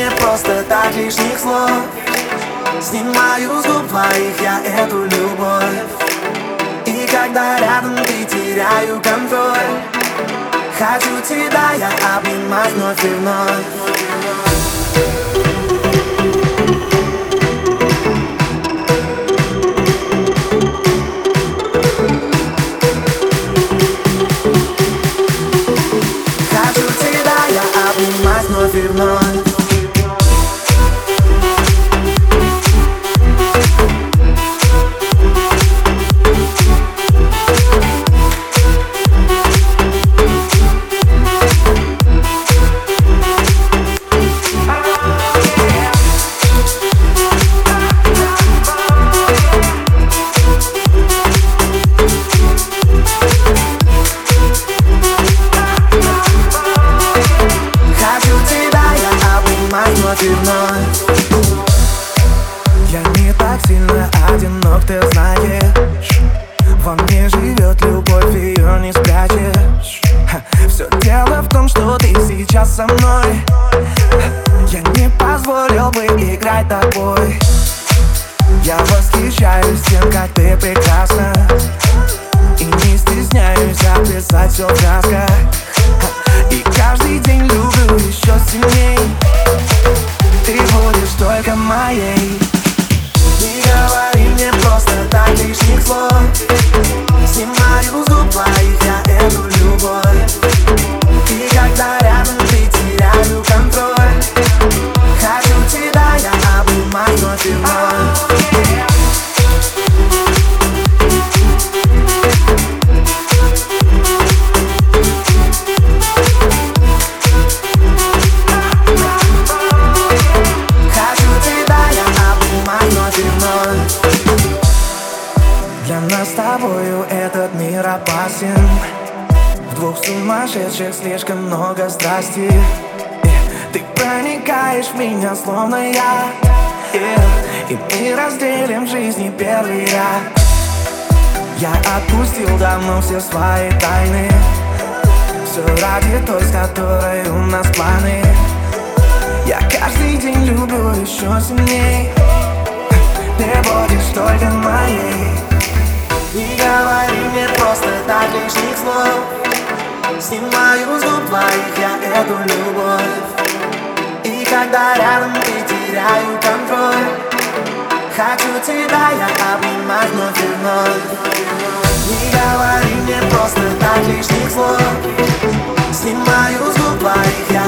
мне просто так лишних слов. Снимаю с губ твоих я эту любовь. И когда рядом ты, теряю контроль. Хочу тебя я обнимать вновь и вновь. Вновь и вновь. Я не так сильно одинок, ты знаешь. Во мне живет любовь, ее не спрячешь. Все дело в том, что ты сейчас со мной. Я не позволил бы играть тобой. Я восхищаюсь тем, как ты прекрасна. И не стесняюсь описать все в красках. И каждый день люблю еще сильней. Ты будешь только моей. Не говори мне просто так лишних слов. Снимаю с губ твоих я эту любовь. И когда рядом ты, теряю контроль. Хочу тебя я обнимать вновь и вновь. Для нас с тобою этот мир опасен. В двух сумасшедших слишком много страсти. Ты проникаешь в меня словно я. И мы разделим в жизни первый ряд. Я отпустил давно все свои тайны. Все ради той, с которой у нас планы. Я каждый день люблю еще сильней. Ты будешь только моей. Не говори мне просто так лишних слов. Снимаю с губ твоих я эту любовь. И когда рядом ты, теряю контроль. Хочу тебя я обнимать вновь и вновь. Не говори мне просто так лишних слов. Снимаю с губ твоих я